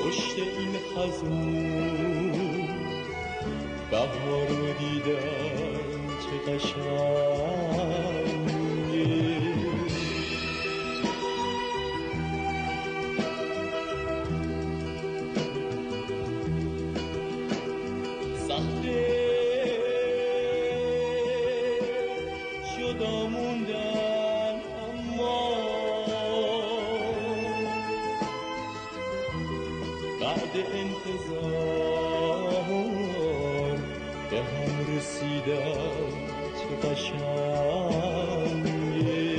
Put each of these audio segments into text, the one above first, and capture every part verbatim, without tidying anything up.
پشت این خزون بهار رو دیدم چه قشنگه. سخته جدا موندن اما بعد انتظار به هم رسیدم چه قشنگه.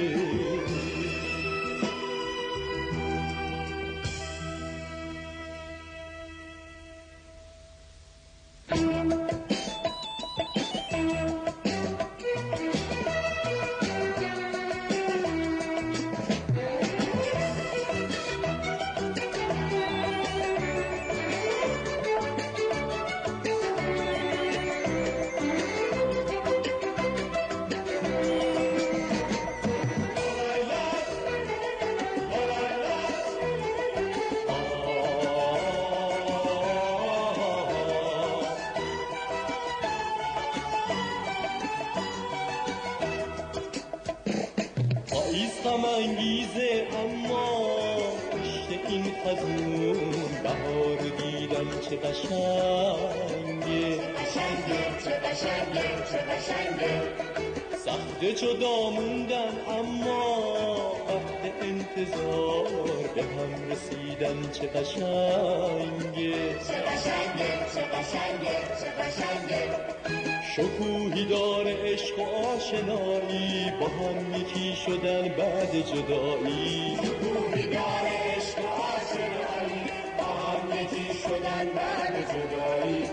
غم انگیزه اما پشت این خزون بهار دیدم چه قشنگه. قشنگه چه قشنگه چه قشنگه. سخته جدا موندن اما وقت انتظار به هم رسیدن چه قشنگه. چه قشنگه چه قشنگه چه قشنگه. شکوهی داره عشق و آشنایی با هم یکی شدن بعد جدایی. شکوهی داره عشق و آشنایی با هم یکی شدن بعد جدایی.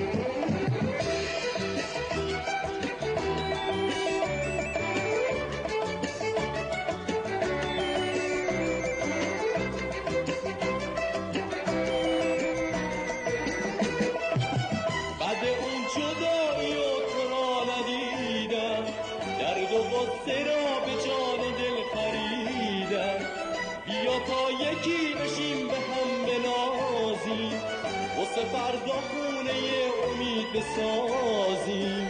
غصه را به جان دل خریدن بیا تا یکی بشیم به هم بنازیم واسه فردا خونه امید بسازیم.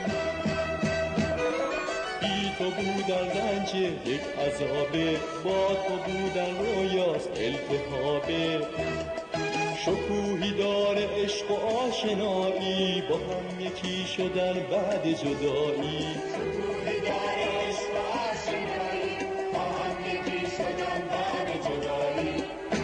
بی تو بودن رنج یک عذابه با تو بودن رویاست التهابه. شکوهی داره عشق و آشنایی با هم یکی شدن بعد جدایی. شکوهی داره عشق و آشنایی با هم یکی شدن بعد جدایی.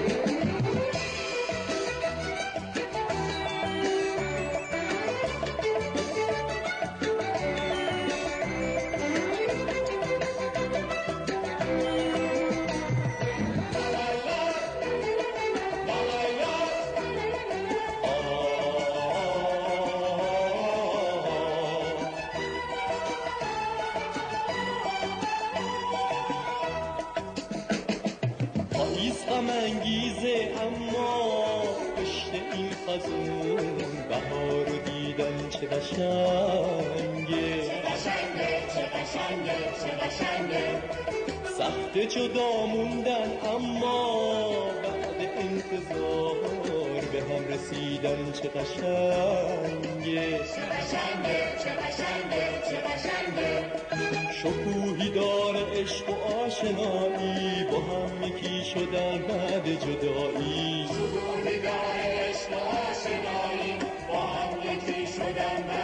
غم انگیزه اما پشت این خزون بهار رو دیدن چه قشنگه. چه قشنگه چه قشنگه چه قشنگه. سخته جدا موندن اما بعد انتظار به هم رسیدن چه قشنگه. چه قشنگه چه قشنگه چه قشنگه. شکوهی داره عشق و آشنایی با هم یکی شدن بعد جدایی. شکوهی داره عشق و آشنایی با هم یکی شدن بعد